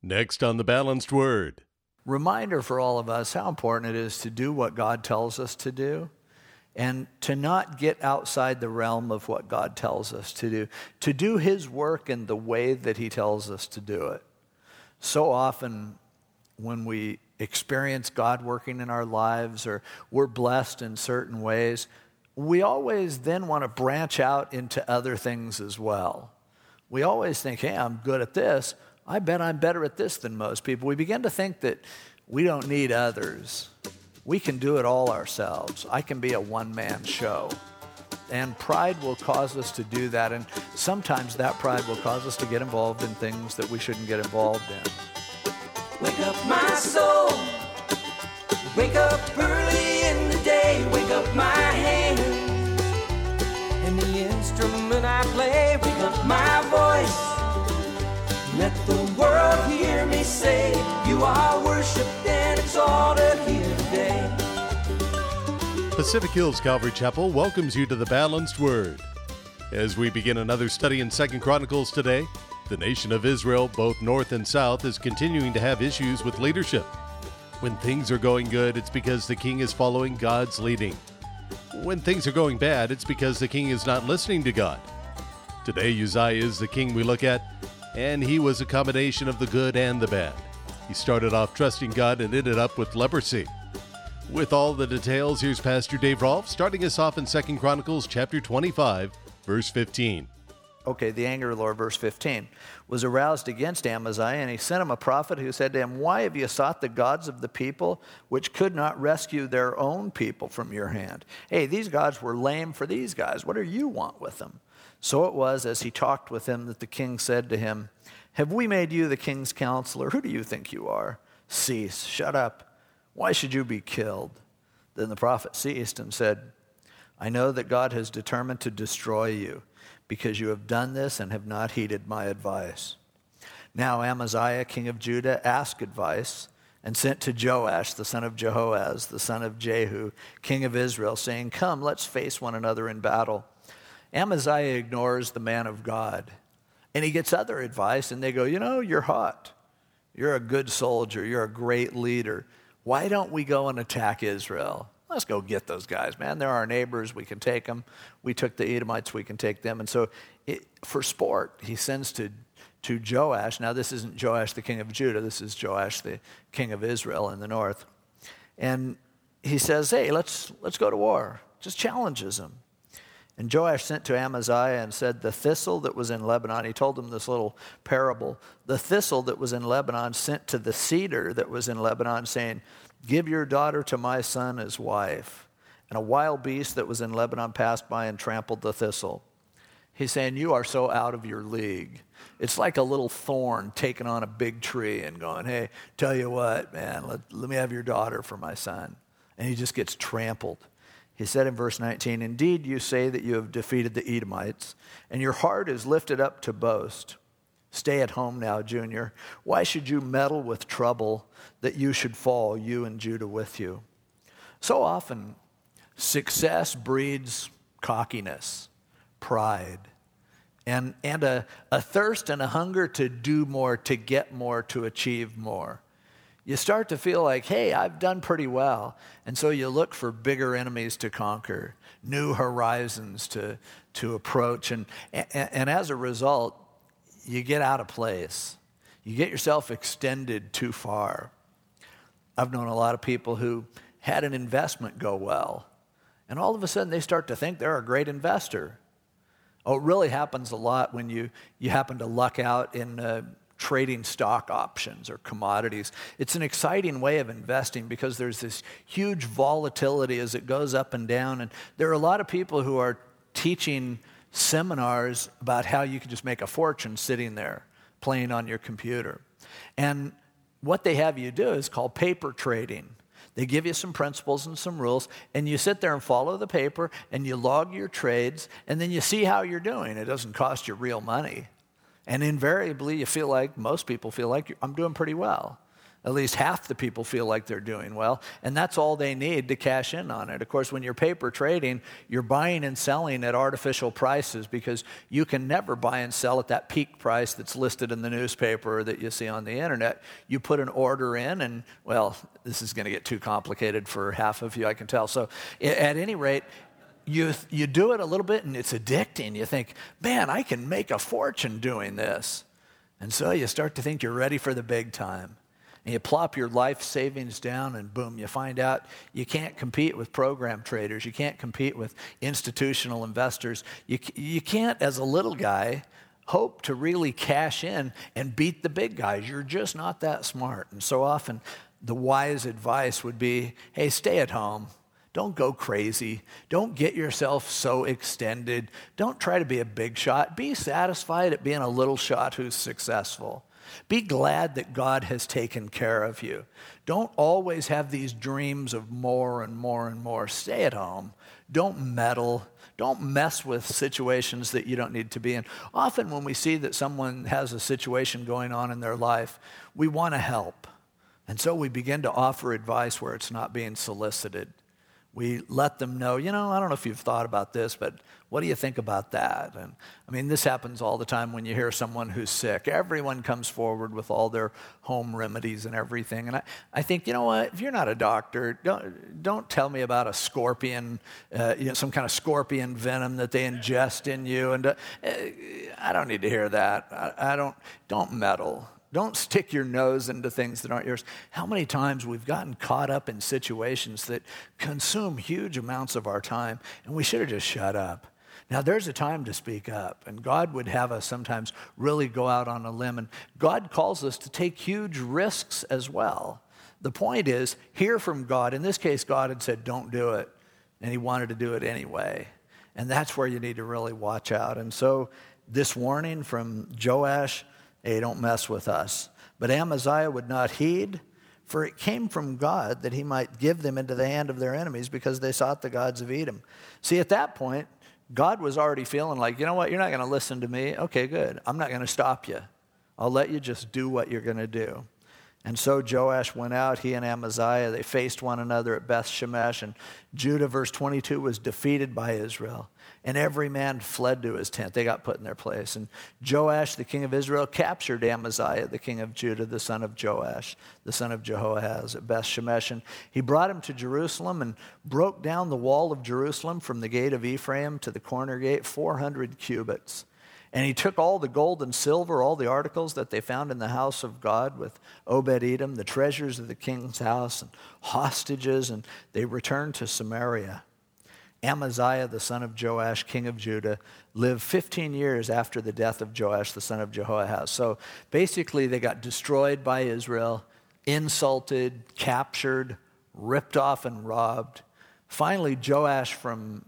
Next on The Balanced Word. Reminder for all of us how important it is to do what God tells us to do and to not get outside the realm of what God tells us to do His work in the way that He tells us to do it. So often when we experience God working in our lives or we're blessed in certain ways, we always then want to branch out into other things as well. We always think, hey, I'm good at this. I bet I'm better at this than most people. We begin to think that we don't need others. We can do it all ourselves. I can be a one-man show. And pride will cause us to do that. And sometimes that pride will cause us to get involved in things that we shouldn't get involved in. Wake up my soul. Wake up early in the day. Wake up my hands. And the instrument I play. Wake up my voice. Let the world hear me say, you are worshipped and exalted here today. Pacific Hills Calvary Chapel welcomes you to The Balanced Word. As we begin another study in 2 Chronicles today, the nation of Israel, both north and south, is continuing to have issues with leadership. When things are going good, it's because the king is following God's leading. When things are going bad, it's because the king is not listening to God. Today, Uzziah is the king we look at, and he was a combination of the good and the bad. He started off trusting God and ended up with leprosy. With all the details, here's Pastor Dave Rolfe starting us off in 2 Chronicles chapter 25, verse 15. Okay, the anger of the Lord, verse 15, was aroused against Amaziah, and he sent him a prophet who said to him, why have you sought the gods of the people which could not rescue their own people from your hand? Hey, these gods were lame for these guys. What do you want with them? So it was, as he talked with him, that the king said to him, have we made you the king's counselor? Who do you think you are? Cease, shut up. Why should you be killed? Then the prophet ceased and said, I know that God has determined to destroy you, because you have done this and have not heeded my advice. Now Amaziah, king of Judah, asked advice and sent to Joash, the son of Jehoaz, the son of Jehu, king of Israel, saying, come, let's face one another in battle. Amaziah ignores the man of God, and he gets other advice, and they go, you're hot. You're a good soldier. You're a great leader. Why don't we go and attack Israel? Let's go get those guys, man. They're our neighbors. We can take them. We took the Edomites. We can take them. And so for sport, he sends to Joash. Now, this isn't Joash, the king of Judah. This is Joash, the king of Israel in the north. And he says, hey, let's go to war. Just challenges him. And Joash sent to Amaziah and said, the thistle that was in Lebanon, he told him this little parable, the thistle that was in Lebanon sent to the cedar that was in Lebanon, saying, give your daughter to my son as wife. And a wild beast that was in Lebanon passed by and trampled the thistle. He's saying, you are so out of your league. It's like a little thorn taking on a big tree and going, hey, tell you what, man, let me have your daughter for my son. And he just gets trampled. He said in verse 19, indeed you say that you have defeated the Edomites, and your heart is lifted up to boast. Stay at home now, Junior. Why should you meddle with trouble that you should fall, you and Judah with you? So often, success breeds cockiness, pride, and a thirst and a hunger to do more, to get more, to achieve more. You start to feel like, hey, I've done pretty well. And so you look for bigger enemies to conquer, new horizons to approach. And as a result, you get out of place. You get yourself extended too far. I've known a lot of people who had an investment go well, and all of a sudden they start to think they're a great investor. Oh, it really happens a lot when you happen to luck out in trading stock options or commodities. It's an exciting way of investing because there's this huge volatility as it goes up and down. And there are a lot of people who are teaching seminars about how you can just make a fortune sitting there playing on your computer. And what they have you do is called paper trading. They give you some principles and some rules, and you sit there and follow the paper, and you log your trades, and then you see how you're doing. It doesn't cost you real money. And invariably, most people feel like, I'm doing pretty well. At least half the people feel like they're doing well, and that's all they need to cash in on it. Of course, when you're paper trading, you're buying and selling at artificial prices because you can never buy and sell at that peak price that's listed in the newspaper or that you see on the internet. You put an order in, and, well, this is going to get too complicated for half of you, I can tell. So at any rate, you do it a little bit, and it's addicting. You think, man, I can make a fortune doing this. And so you start to think you're ready for the big time. And you plop your life savings down, and boom, you find out you can't compete with program traders. You can't compete with institutional investors. You can't, as a little guy, hope to really cash in and beat the big guys. You're just not that smart. And so often, the wise advice would be, hey, stay at home. Don't go crazy. Don't get yourself so extended. Don't try to be a big shot. Be satisfied at being a little shot who's successful. Be glad that God has taken care of you. Don't always have these dreams of more and more and more. Stay at home. Don't meddle. Don't mess with situations that you don't need to be in. Often when we see that someone has a situation going on in their life, we want to help. And so we begin to offer advice where it's not being solicited. We let them know, I don't know if you've thought about this, but what do you think about that? And I mean, this happens all the time when you hear someone who's sick. Everyone comes forward with all their home remedies and everything. And I think, you know what? If you're not a doctor, don't tell me about a scorpion, some kind of scorpion venom that they ingest in you. And I don't need to hear that. Don't meddle. Don't stick your nose into things that aren't yours. How many times we've gotten caught up in situations that consume huge amounts of our time, and we should have just shut up. Now, there's a time to speak up, and God would have us sometimes really go out on a limb, and God calls us to take huge risks as well. The point is, hear from God. In this case, God had said, don't do it, and he wanted to do it anyway. And that's where you need to really watch out. And so this warning from Joash, hey, don't mess with us. But Amaziah would not heed, for it came from God that he might give them into the hand of their enemies because they sought the gods of Edom. See, at that point, God was already feeling like, you know what, you're not going to listen to me. Okay, good. I'm not going to stop you. I'll let you just do what you're going to do. And so Joash went out, he and Amaziah, they faced one another at Beth Shemesh, and Judah, verse 22, was defeated by Israel. And every man fled to his tent. They got put in their place. And Joash, the king of Israel, captured Amaziah, the king of Judah, the son of Joash, the son of Jehoahaz, at Beth Shemesh. And he brought him to Jerusalem and broke down the wall of Jerusalem from the gate of Ephraim to the corner gate, 400 cubits. And he took all the gold and silver, all the articles that they found in the house of God with Obed-Edom, the treasures of the king's house, and hostages, and they returned to Samaria. Amaziah, the son of Joash, king of Judah, lived 15 years after the death of Joash, the son of Jehoahaz. So basically, they got destroyed by Israel, insulted, captured, ripped off, and robbed. Finally, Joash from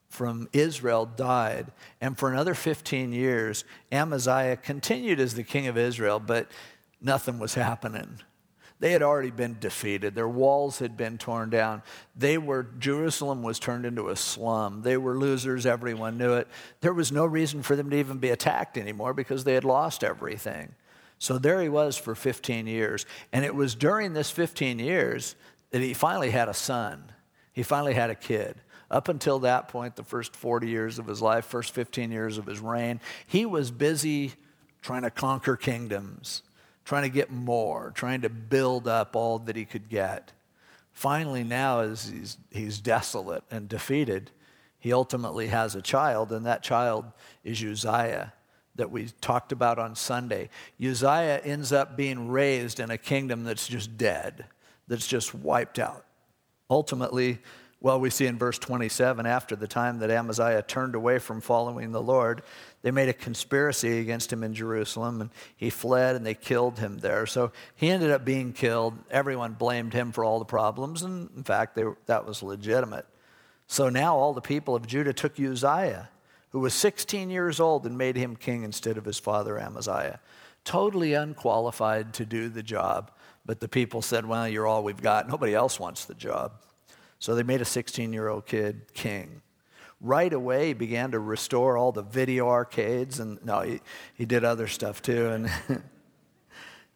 Israel died, and for another 15 years, Amaziah continued as the king of Israel, but nothing was happening. They had already been defeated. Their walls had been torn down. Jerusalem was turned into a slum. They were losers. Everyone knew it. There was no reason for them to even be attacked anymore because they had lost everything. So there he was for 15 years. And it was during this 15 years that he finally had a son. He finally had a kid. Up until that point, the first 40 years of his life, first 15 years of his reign, he was busy trying to conquer kingdoms, trying to get more, trying to build up all that he could get. Finally, now, as he's desolate and defeated, he ultimately has a child, and that child is Uzziah that we talked about on Sunday. Uzziah ends up being raised in a kingdom that's just dead, that's just wiped out. Ultimately, well, we see in verse 27, after the time that Amaziah turned away from following the Lord, they made a conspiracy against him in Jerusalem, and he fled, and they killed him there. So he ended up being killed. Everyone blamed him for all the problems, and in fact, that was legitimate. So now all the people of Judah took Uzziah, who was 16 years old, and made him king instead of his father Amaziah. Totally unqualified to do the job, but the people said, well, you're all we've got. Nobody else wants the job. So they made a 16-year-old kid king. Right away, he began to restore all the video arcades, and no, he did other stuff too. And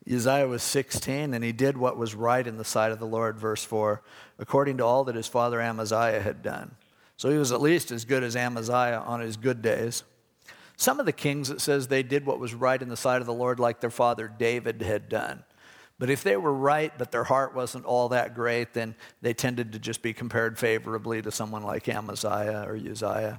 Uzziah was 16, and he did what was right in the sight of the Lord, verse 4, according to all that his father Amaziah had done. So he was at least as good as Amaziah on his good days. Some of the kings, it says, they did what was right in the sight of the Lord like their father David had done. But if they were right, but their heart wasn't all that great, then they tended to just be compared favorably to someone like Amaziah or Uzziah.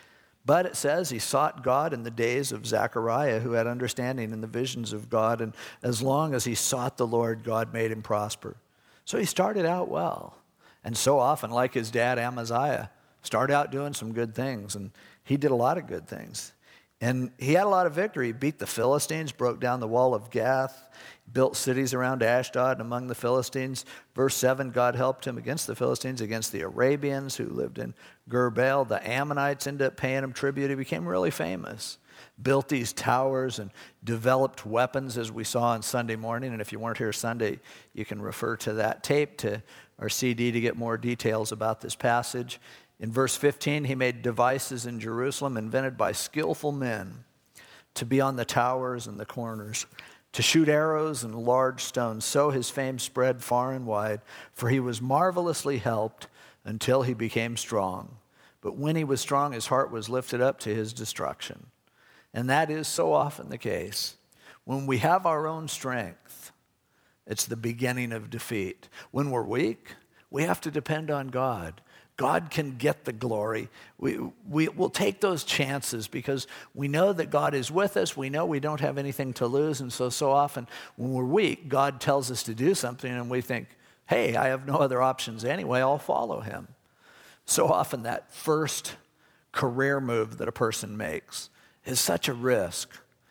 But it says he sought God in the days of Zechariah, who had understanding in the visions of God. And as long as he sought the Lord, God made him prosper. So he started out well. And so often, like his dad Amaziah, started out doing some good things. And he did a lot of good things. And he had a lot of victory. He beat the Philistines, broke down the wall of Gath, built cities around Ashdod and among the Philistines. Verse 7, God helped him against the Philistines, against the Arabians who lived in Gur-baal. The Ammonites ended up paying him tribute. He became really famous. Built these towers and developed weapons, as we saw on Sunday morning. And if you weren't here Sunday, you can refer to that tape, to our CD, to get more details about this passage. In verse 15, he made devices in Jerusalem invented by skillful men to be on the towers and the corners, to shoot arrows and large stones. So his fame spread far and wide, for he was marvelously helped until he became strong. But when he was strong, his heart was lifted up to his destruction. And that is so often the case. When we have our own strength, it's the beginning of defeat. When we're weak, we have to depend on God. God can get the glory. We'll take those chances because we know that God is with us. We know we don't have anything to lose. And so often when we're weak, God tells us to do something and we think, hey, I have no other options anyway, I'll follow him. So often that first career move that a person makes is such a risk,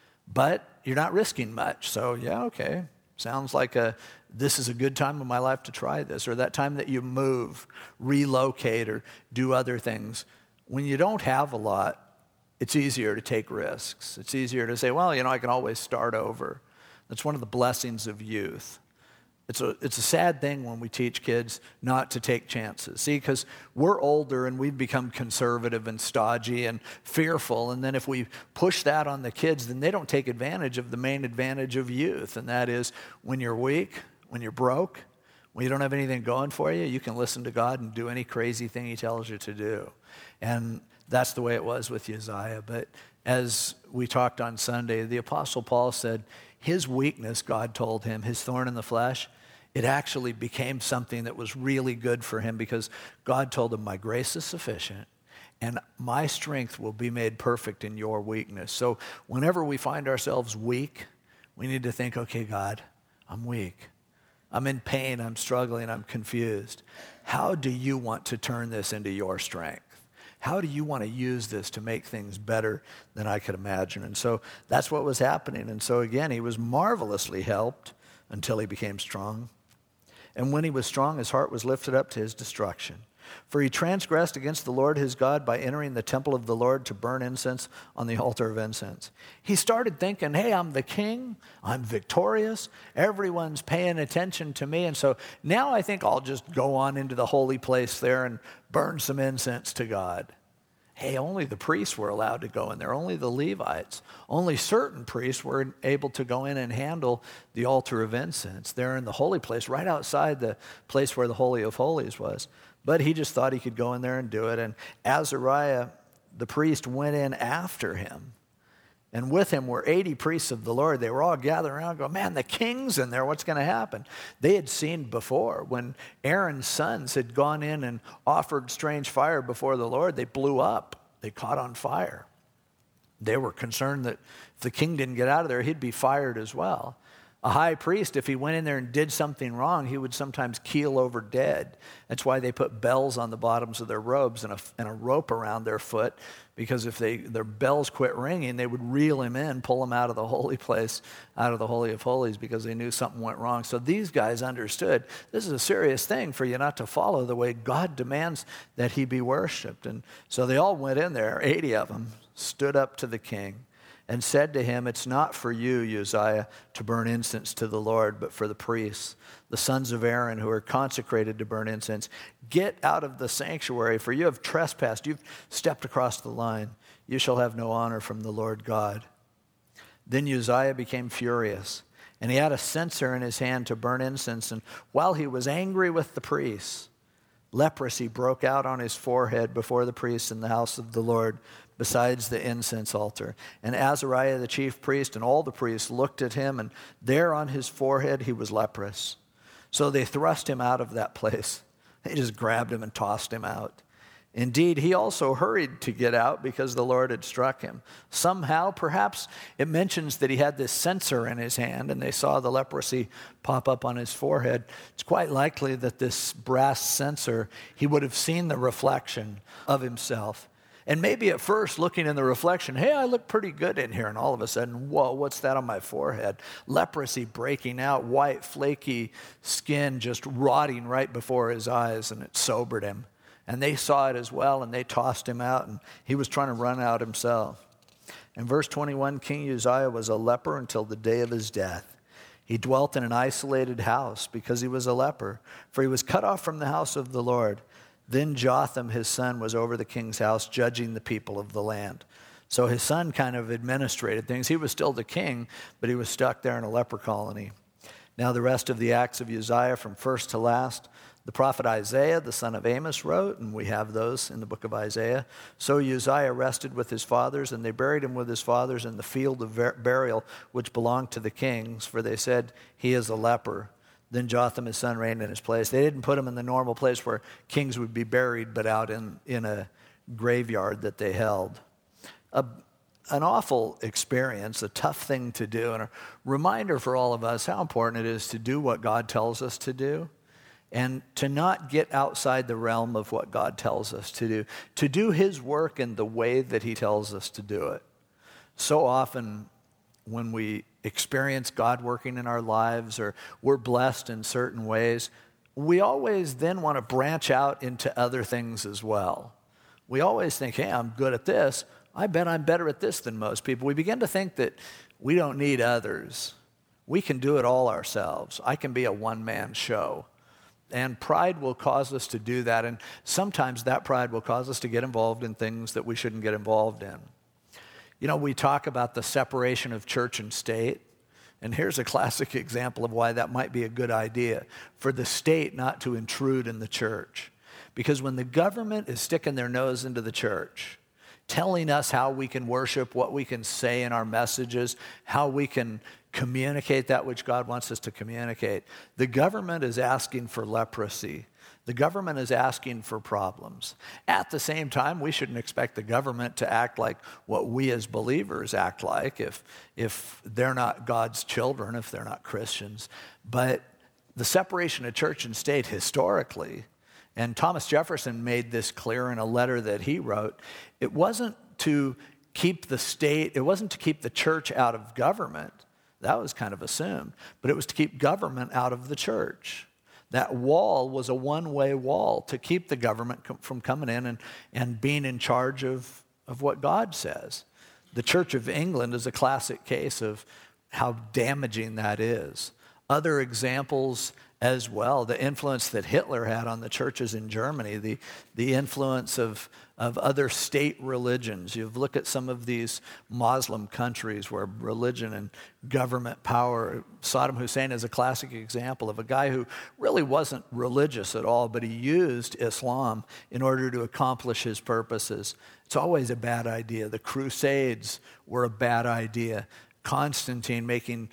but you're not risking much. So yeah, okay, sounds like this is a good time in my life to try this, or that time that you move, relocate, or do other things. When you don't have a lot, it's easier to take risks. It's easier to say, well, I can always start over. That's one of the blessings of youth. It's a sad thing when we teach kids not to take chances. See, because we're older and we've become conservative and stodgy and fearful, and then if we push that on the kids, then they don't take advantage of the main advantage of youth, and that is when you're weak, when you're broke, when you don't have anything going for you, you can listen to God and do any crazy thing he tells you to do. And that's the way it was with Uzziah. But as we talked on Sunday, the Apostle Paul said his weakness, God told him, his thorn in the flesh, it actually became something that was really good for him because God told him, my grace is sufficient and my strength will be made perfect in your weakness. So whenever we find ourselves weak, we need to think, okay, God, I'm weak. I'm in pain, I'm struggling, I'm confused. How do you want to turn this into your strength? How do you want to use this to make things better than I could imagine? And so that's what was happening. And so again, he was marvelously helped until he became strong. And when he was strong, his heart was lifted up to his destruction. For he transgressed against the Lord his God by entering the temple of the Lord to burn incense on the altar of incense. He started thinking, hey, I'm the king, I'm victorious, everyone's paying attention to me, and so now I think I'll just go on into the holy place there and burn some incense to God. Hey, only the priests were allowed to go in there, only the Levites. Only certain priests were able to go in and handle the altar of incense there in the holy place, right outside the place where the Holy of Holies was. But he just thought he could go in there and do it. And Azariah, the priest, went in after him. And with him were 80 priests of the Lord. They were all gathered around going, man, the king's in there. What's going to happen? They had seen before when Aaron's sons had gone in and offered strange fire before the Lord. They blew up. They caught on fire. They were concerned that if the king didn't get out of there, he'd be fired as well. A high priest, if he went in there and did something wrong, he would sometimes keel over dead. That's why they put bells on the bottoms of their robes and a rope around their foot, because if their bells quit ringing, they would reel him in, pull him out of the holy place, out of the Holy of Holies, because they knew something went wrong. So these guys understood this is a serious thing for you not to follow the way God demands that he be worshipped. And so they all went in there, 80 of them, stood up to the king and said to him, it's not for you, Uzziah, to burn incense to the Lord, but for the priests, the sons of Aaron, who are consecrated to burn incense. Get out of the sanctuary, for you have trespassed. You've stepped across the line. You shall have no honor from the Lord God. Then Uzziah became furious, And he had a censer in his hand to burn incense. And while he was angry with the priests, leprosy broke out on his forehead before the priests in the house of the Lord, besides the incense altar. And Azariah the chief priest and all the priests looked at him, and there on his forehead he was leprous. So they thrust him out of that place. They just grabbed him and tossed him out. Indeed, he also hurried to get out because the Lord had struck him. Somehow, perhaps it mentions that he had this censer in his hand and they saw the leprosy pop up on his forehead. It's quite likely that this brass censer, he would have seen the reflection of himself. And maybe at first, looking in the reflection, hey, I look pretty good in here. And all of a sudden, whoa, what's that on my forehead? Leprosy breaking out, white, flaky skin just rotting right before his eyes, and it sobered him. And they saw it as well, and they tossed him out, and he was trying to run out himself. In verse 21, King Uzziah was a leper until the day of his death. He dwelt in an isolated house because he was a leper, for he was cut off from the house of the Lord. Then Jotham, his son, was over the king's house, judging the people of the land. So his son kind of administrated things. He was still the king, but he was stuck there in a leper colony. Now the rest of the acts of Uzziah from first to last, the prophet Isaiah, the son of Amos, wrote, and we have those in the book of Isaiah. So Uzziah rested with his fathers, and they buried him with his fathers in the field of burial, which belonged to the kings, for they said, he is a leper. Then Jotham, his son, reigned in his place. They didn't put him in the normal place where kings would be buried, but out in a graveyard that they held. An awful experience, a tough thing to do, and a reminder for all of us how important it is to do what God tells us to do, and to not get outside the realm of what God tells us to do his work in the way that he tells us to do it. So often when we experience God working in our lives or we're blessed in certain ways, we always then want to branch out into other things as well. We always think, hey, I'm good at this. I bet I'm better at this than most people. We begin to think that we don't need others. We can do it all ourselves. I can be a one-man show. And pride will cause us to do that, and sometimes that pride will cause us to get involved in things that we shouldn't get involved in. You know, we talk about the separation of church and state, and here's a classic example of why that might be a good idea, for the state not to intrude in the church. Because when the government is sticking their nose into the church, telling us how we can worship, what we can say in our messages, how we can communicate that which God wants us to communicate. The government is asking for leprosy. The government is asking for problems. At the same time, we shouldn't expect the government to act like what we as believers act like if they're not God's children, if they're not Christians. But the separation of church and state historically, and Thomas Jefferson made this clear in a letter that he wrote, it wasn't to keep the state, it wasn't to keep the church out of government. That was kind of assumed. But it was to keep government out of the church. That wall was a one-way wall to keep the government from coming in and being in charge of what God says. The Church of England is a classic case of how damaging that is. Other examples as well, the influence that Hitler had on the churches in Germany, the influence of other state religions. You look at some of these Muslim countries where religion and government power, Saddam Hussein is a classic example of a guy who really wasn't religious at all, but he used Islam in order to accomplish his purposes. It's always a bad idea. The Crusades were a bad idea. Constantine making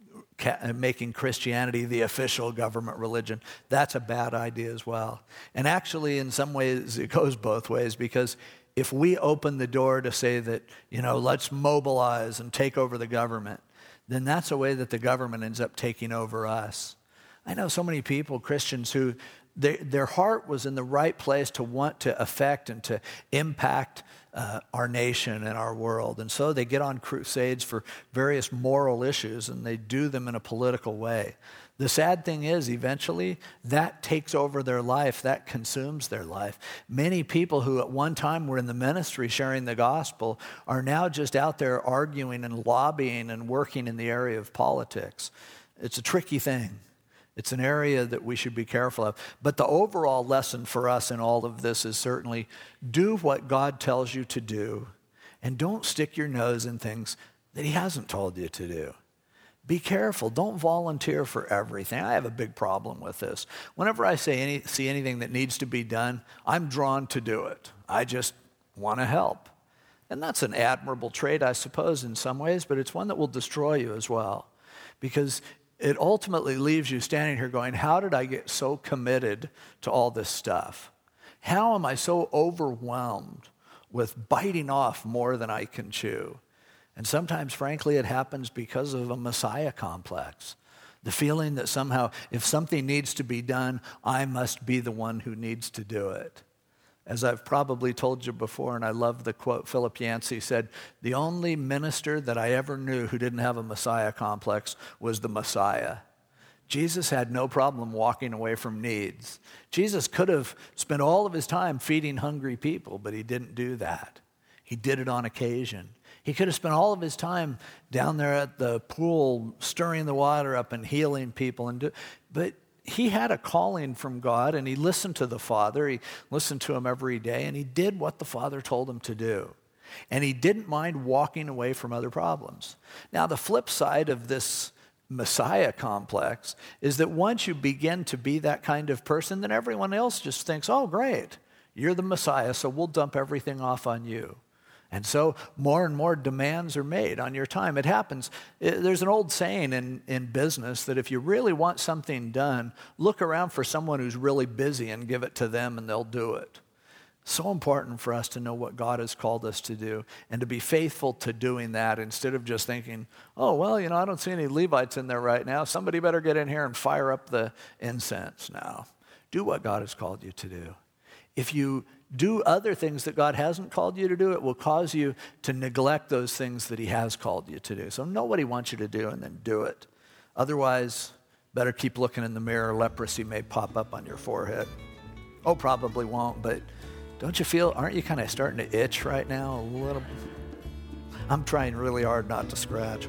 Christianity the official government religion, that's a bad idea as well. And actually, in some ways, it goes both ways, because if we open the door to say that, let's mobilize and take over the government, then that's a way that the government ends up taking over us. I know so many people, Christians, who their heart was in the right place to want to affect and to impact our nation and our world. And so they get on crusades for various moral issues, and they do them in a political way. The sad thing is, eventually, that takes over their life, that consumes their life. Many people who at one time were in the ministry sharing the gospel are now just out there arguing and lobbying and working in the area of politics. It's a tricky thing. It's an area that we should be careful of. But the overall lesson for us in all of this is certainly do what God tells you to do, and don't stick your nose in things that he hasn't told you to do. Be careful. Don't volunteer for everything. I have a big problem with this. Whenever I see anything that needs to be done, I'm drawn to do it. I just want to help. And that's an admirable trait, I suppose, in some ways, but it's one that will destroy you as well. Because it ultimately leaves you standing here going, how did I get so committed to all this stuff? How am I so overwhelmed with biting off more than I can chew? And sometimes, frankly, it happens because of a Messiah complex. The feeling that somehow, if something needs to be done, I must be the one who needs to do it. As I've probably told you before, and I love the quote, Philip Yancey said, the only minister that I ever knew who didn't have a Messiah complex was the Messiah. Jesus had no problem walking away from needs. Jesus could have spent all of his time feeding hungry people, but he didn't do that. He did it on occasion. He could have spent all of his time down there at the pool stirring the water up and healing people, but he had a calling from God, and he listened to the Father. He listened to him every day, and he did what the Father told him to do. And he didn't mind walking away from other problems. Now, the flip side of this Messiah complex is that once you begin to be that kind of person, then everyone else just thinks, oh, great, you're the Messiah, so we'll dump everything off on you. And so more and more demands are made on your time. It happens. There's an old saying in business that if you really want something done, look around for someone who's really busy and give it to them and they'll do it. So important for us to know what God has called us to do and to be faithful to doing that instead of just thinking, oh, well, I don't see any Levites in there right now. Somebody better get in here and fire up the incense now. Do what God has called you to do. If you do other things that God hasn't called you to do, it will cause you to neglect those things that he has called you to do. So know what he wants you to do and then do it. Otherwise, better keep looking in the mirror. Leprosy may pop up on your forehead. Oh, probably won't, but don't you feel, aren't you kind of starting to itch right now a little? I'm trying really hard not to scratch.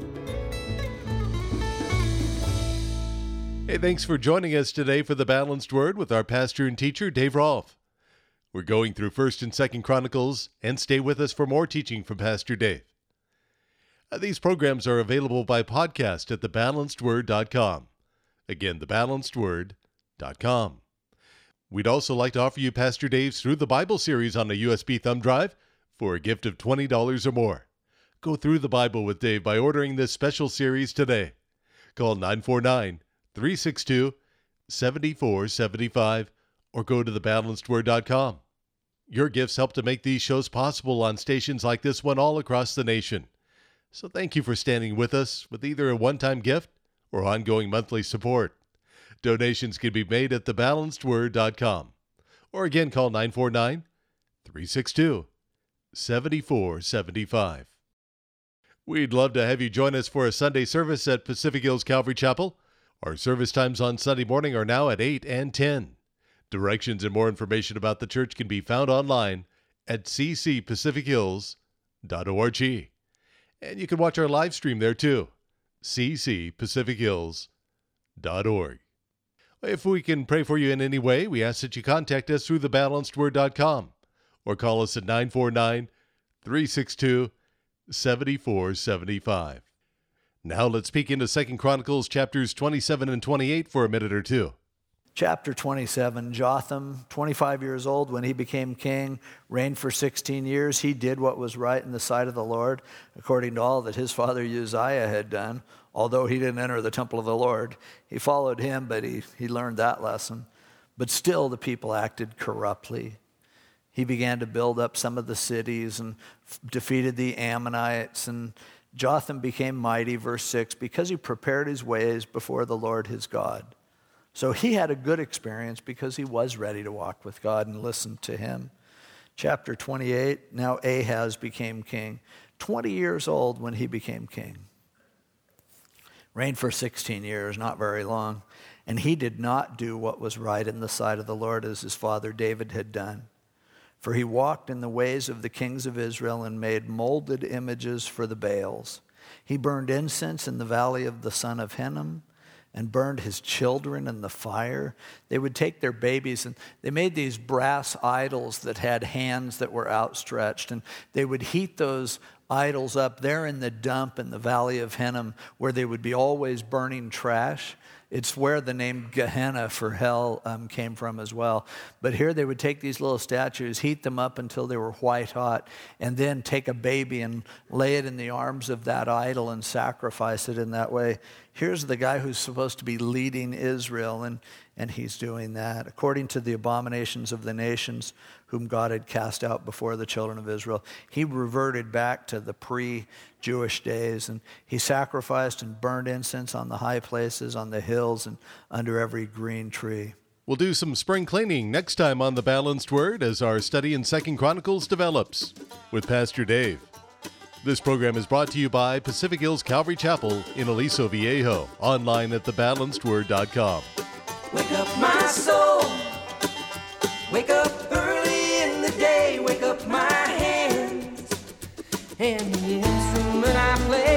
Hey, thanks for joining us today for the Balanced Word with our pastor and teacher, Dave Rolfe. We're going through 1st and 2nd Chronicles, and stay with us for more teaching from Pastor Dave. These programs are available by podcast at thebalancedword.com. Again, thebalancedword.com. We'd also like to offer you Pastor Dave's Through the Bible series on a USB thumb drive for a gift of $20 or more. Go through the Bible with Dave by ordering this special series today. Call 949-362-7475 or go to thebalancedword.com. Your gifts help to make these shows possible on stations like this one all across the nation. So thank you for standing with us with either a one-time gift or ongoing monthly support. Donations can be made at thebalancedword.com. Or again, call 949-362-7475. We'd love to have you join us for a Sunday service at Pacific Hills Calvary Chapel. Our service times on Sunday morning are now at 8 and 10. Directions and more information about the church can be found online at ccpacifichills.org. And you can watch our live stream there too, ccpacifichills.org. If we can pray for you in any way, we ask that you contact us through thebalancedword.com or call us at 949-362-7475. Now let's peek into 2 Chronicles chapters 27 and 28 for a minute or two. Chapter 27, Jotham, 25 years old when he became king, reigned for 16 years. He did what was right in the sight of the Lord, according to all that his father Uzziah had done, although he didn't enter the temple of the Lord. He followed him, but he learned that lesson. But still the people acted corruptly. He began to build up some of the cities and defeated the Ammonites, and Jotham became mighty, verse 6, because he prepared his ways before the Lord his God. So he had a good experience because he was ready to walk with God and listen to him. Chapter 28, now Ahaz became king, 20 years old when he became king. Reigned for 16 years, not very long. And he did not do what was right in the sight of the Lord as his father David had done. For he walked in the ways of the kings of Israel and made molded images for the Baals. He burned incense in the valley of the son of Hinnom, and burned his children in the fire. They would take their babies and they made these brass idols that had hands that were outstretched, and they would heat those idols up there in the dump in the Valley of Hinnom, where they would be always burning trash. It's where the name Gehenna for hell came from as well. But here they would take these little statues, heat them up until they were white hot, and then take a baby and lay it in the arms of that idol and sacrifice it in that way. Here's the guy who's supposed to be leading Israel, and he's doing that according to the abominations of the nations whom God had cast out before the children of Israel. He reverted back to the pre-Jewish days, and he sacrificed and burned incense on the high places, on the hills, and under every green tree. We'll do some spring cleaning next time on The Balanced Word as our study in 2 Chronicles develops with Pastor Dave. This program is brought to you by Pacific Hills Calvary Chapel in Aliso Viejo, online at thebalancedword.com. Wake up my soul, wake up early in the day, wake up my hands, and the instrument I play